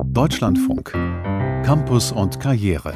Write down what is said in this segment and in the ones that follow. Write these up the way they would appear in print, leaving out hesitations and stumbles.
Deutschlandfunk. Campus und Karriere.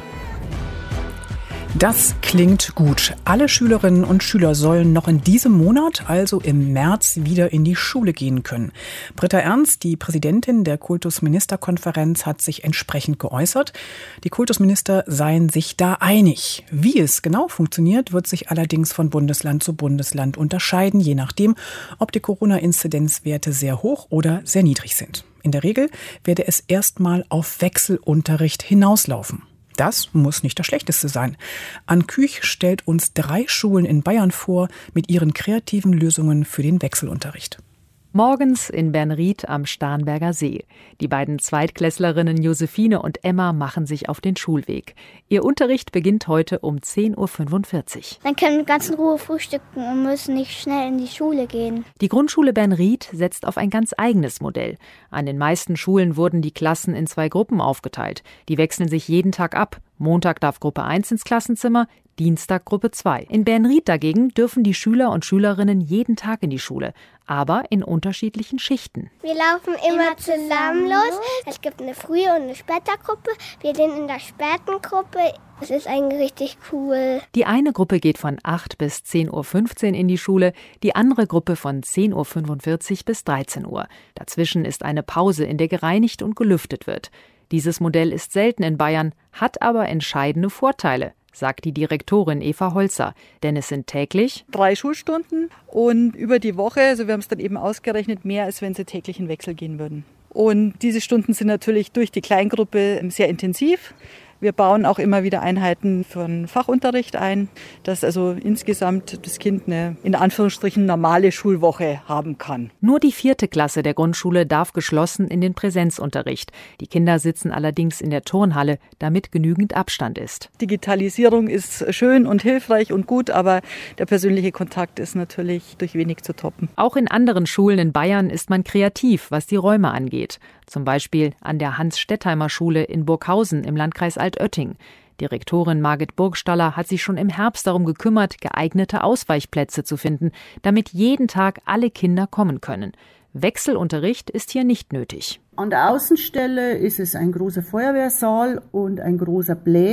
Das klingt gut. Alle Schülerinnen und Schüler sollen noch in diesem Monat, also im März, wieder in die Schule gehen können. Britta Ernst, die Präsidentin der Kultusministerkonferenz, hat sich entsprechend geäußert. Die Kultusminister seien sich da einig. Wie es genau funktioniert, wird sich allerdings von Bundesland zu Bundesland unterscheiden, je nachdem, ob die Corona-Inzidenzwerte sehr hoch oder sehr niedrig sind. In der Regel werde es erstmal auf Wechselunterricht hinauslaufen. Das muss nicht das Schlechteste sein. Ann Küch stellt uns 3 Schulen in Bayern vor mit ihren kreativen Lösungen für den Wechselunterricht. Morgens in Bernried am Starnberger See. Die beiden Zweitklässlerinnen Josephine und Emma machen sich auf den Schulweg. Ihr Unterricht beginnt heute um 10.45 Uhr. Dann können wir ganz in Ruhe frühstücken und müssen nicht schnell in die Schule gehen. Die Grundschule Bernried setzt auf ein ganz eigenes Modell. An den meisten Schulen wurden die Klassen in 2 Gruppen aufgeteilt. Die wechseln sich jeden Tag ab. Montag darf Gruppe 1 ins Klassenzimmer, Dienstag Gruppe 2. In Bernried dagegen dürfen die Schüler und Schülerinnen jeden Tag in die Schule, aber in unterschiedlichen Schichten. Wir laufen immer zusammen los. Es gibt eine frühe und eine späte Gruppe. Wir sind in der späten Gruppe. Es ist eigentlich richtig cool. Die eine Gruppe geht von 8 bis 10.15 Uhr in die Schule, die andere Gruppe von 10.45 Uhr bis 13 Uhr. Dazwischen ist eine Pause, in der gereinigt und gelüftet wird. Dieses Modell ist selten in Bayern, hat aber entscheidende Vorteile, sagt die Direktorin Eva Holzer. Denn es sind täglich 3 Schulstunden und über die Woche, also wir haben es dann eben ausgerechnet, mehr als wenn sie täglich in Wechsel gehen würden. Und diese Stunden sind natürlich durch die Kleingruppe sehr intensiv. Wir bauen auch immer wieder Einheiten für einen Fachunterricht ein, dass also insgesamt das Kind eine, in Anführungsstrichen, normale Schulwoche haben kann. Nur die 4. Klasse der Grundschule darf geschlossen in den Präsenzunterricht. Die Kinder sitzen allerdings in der Turnhalle, damit genügend Abstand ist. Digitalisierung ist schön und hilfreich und gut, aber der persönliche Kontakt ist natürlich durch wenig zu toppen. Auch in anderen Schulen in Bayern ist man kreativ, was die Räume angeht. Zum Beispiel an der Hans-Stettheimer-Schule in Burghausen im Landkreis Altötting. Direktorin Margit Burgstaller hat sich schon im Herbst darum gekümmert, geeignete Ausweichplätze zu finden, damit jeden Tag alle Kinder kommen können. Wechselunterricht ist hier nicht nötig. An der Außenstelle ist es ein großer Feuerwehrsaal und ein großer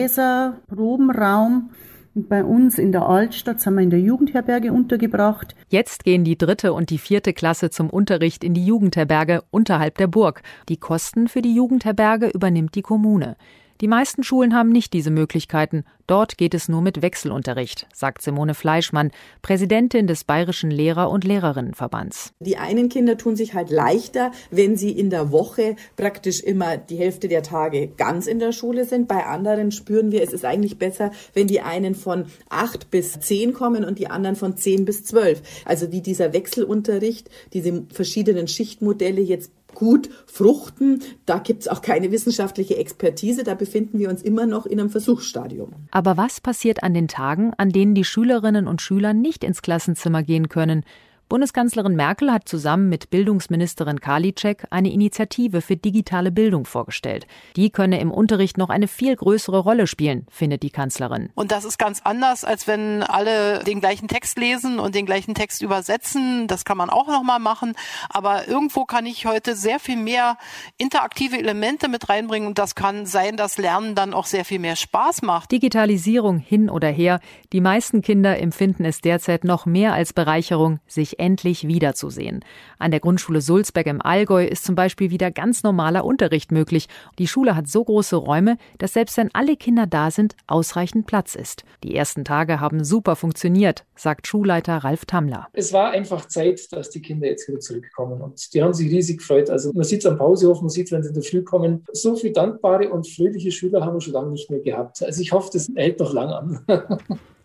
Bläser-Probenraum. Und bei uns in der Altstadt sind wir in der Jugendherberge untergebracht. Jetzt gehen die 3. und die 4. Klasse zum Unterricht in die Jugendherberge unterhalb der Burg. Die Kosten für die Jugendherberge übernimmt die Kommune. Die meisten Schulen haben nicht diese Möglichkeiten. Dort geht es nur mit Wechselunterricht, sagt Simone Fleischmann, Präsidentin des Bayerischen Lehrer- und Lehrerinnenverbands. Die einen Kinder tun sich halt leichter, wenn sie in der Woche praktisch immer die Hälfte der Tage ganz in der Schule sind. Bei anderen spüren wir, es ist eigentlich besser, wenn die einen von 8 bis 10 kommen und die anderen von 10 bis 12. Also wie dieser Wechselunterricht, diese verschiedenen Schichtmodelle jetzt gut fruchten. Da gibt es auch keine wissenschaftliche Expertise. Da befinden wir uns immer noch in einem Versuchsstadium. Aber was passiert an den Tagen, an denen die Schülerinnen und Schüler nicht ins Klassenzimmer gehen können? Bundeskanzlerin Merkel hat zusammen mit Bildungsministerin Karliczek eine Initiative für digitale Bildung vorgestellt. Die könne im Unterricht noch eine viel größere Rolle spielen, findet die Kanzlerin. Und das ist ganz anders, als wenn alle den gleichen Text lesen und den gleichen Text übersetzen. Das kann man auch noch mal machen. Aber irgendwo kann ich heute sehr viel mehr interaktive Elemente mit reinbringen. Und das kann sein, dass Lernen dann auch sehr viel mehr Spaß macht. Digitalisierung hin oder her. Die meisten Kinder empfinden es derzeit noch mehr als Bereicherung, sich endlich wiederzusehen. An der Grundschule Sulzberg im Allgäu ist zum Beispiel wieder ganz normaler Unterricht möglich. Die Schule hat so große Räume, dass selbst wenn alle Kinder da sind, ausreichend Platz ist. Die ersten Tage haben super funktioniert, sagt Schulleiter Ralf Tammler. Es war einfach Zeit, dass die Kinder jetzt wieder zurückkommen und die haben sich riesig gefreut. Also man sieht es am Pausehof, man sieht es, wenn sie in der Früh kommen. So viele dankbare und fröhliche Schüler haben wir schon lange nicht mehr gehabt. Also ich hoffe, das hält noch lang an.